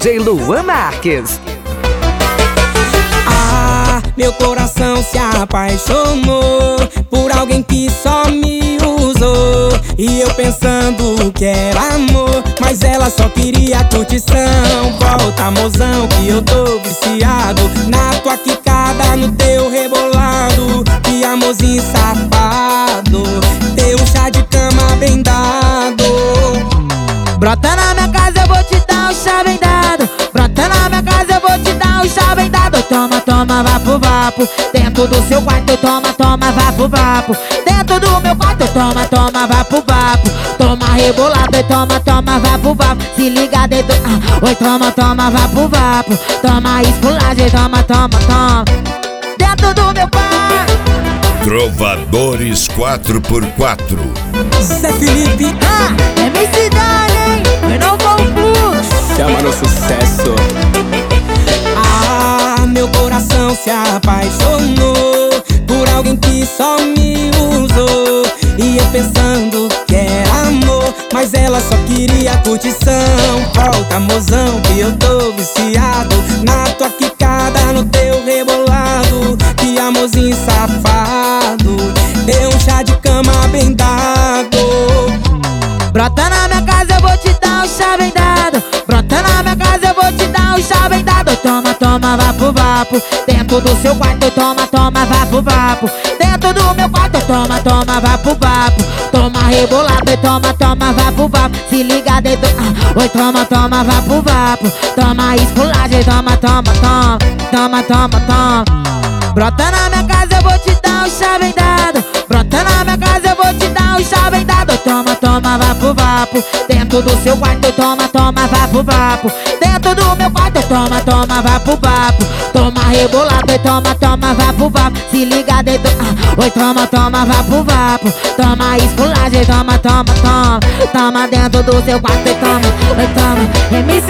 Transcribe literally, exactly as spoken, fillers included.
J Luan Marques. Ah, meu coração se apaixonou por alguém que só me usou. E eu pensando que era amor, mas ela só queria curtição. Volta, mozão, que eu tô viciado na tua quicada, no teu rebolado. Que amorzinho safado, teu chá de cama bem dado. Brota na minha casa, eu vou te dar um chá bem dado. Brota na minha casa, eu vou te dar um chá bem dado. Toma, toma, vapo, vapo. Dentro do seu quarto, toma, toma, vapo, vapo. Dentro do meu quarto, toma, toma, vapo, vapo. Toma rebolado e toma, toma, vapo, vapo. Se liga dentro, ah, oi, toma, toma, vapo, vapo. Toma esculagem, toma, toma, toma. Dentro do meu quarto. Trovadores quatro por quatro. Zé Felipe, Ah, é minha cidade, hein? Eu não vou puxo. chama no sucesso. Ah, meu coração se apaixonou por alguém que só me usou. E eu pensando que era amor, mas ela só queria curtição. Volta, mozão, que eu tô viciado na tua quicada, no teu rebolado. Que amorzinho safado, deu um chá de cama bem dado. Brota na minha casa, eu vou te dar um chá bem dado. Brota na minha casa, eu vou te dar um chá bem dado. Toma, toma, vapo, vapo. Dentro do seu quarto, toma, toma, vapo, vapo. Dentro do meu quarto, toma, toma, vapo, vapo. Toma rebolado e toma, toma, vapo, vapo. Se liga dentro, ah, oi, toma, toma, vapo, vapo. Toma esculagem, toma, toma, toma. Toma, toma, toma. Brota na minha casa, eu vou te dar um chá bem dado. Brota na minha casa, eu vou te dar um chá bem dado. Toma, toma, vapo, vapo. Dentro do seu quarto, toma, toma, vapo, vapo. Dentro do meu quarto, toma, toma, vapo, vapo. Toma rebolado e toma, toma, vapo, vapo. Se liga dentro, ah, oi, toma, toma, vapo, vapo. Toma esculagem, toma, toma, toma. Toma dentro do seu quarto e toma, oi, toma.